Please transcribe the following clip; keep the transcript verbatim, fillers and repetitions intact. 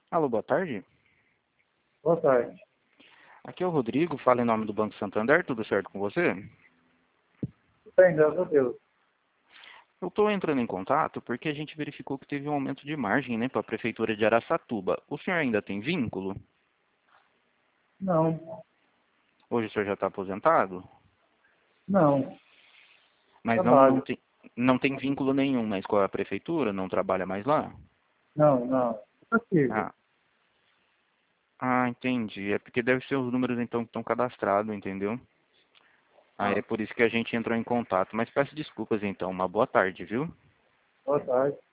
Alô, boa tarde. Boa tarde. Aqui é o Rodrigo, fala em nome do Banco Santander, tudo certo com você? Bem, graças a Deus. Eu estou entrando em contato porque a gente verificou que teve um aumento de margem, né, para a Prefeitura de Araçatuba. O senhor ainda tem vínculo? Não, Hoje o senhor já está aposentado? não. Mas não, não, Trabalho. tem, não tem vínculo nenhum mais com a Prefeitura? Não trabalha mais lá? Não, não. É possível. Ah, ah, entendi. É porque deve ser os números então que estão cadastrados, entendeu? Ah, é Ah, por isso que a gente entrou em contato. Mas peço desculpas então. Uma boa tarde, viu? boa tarde.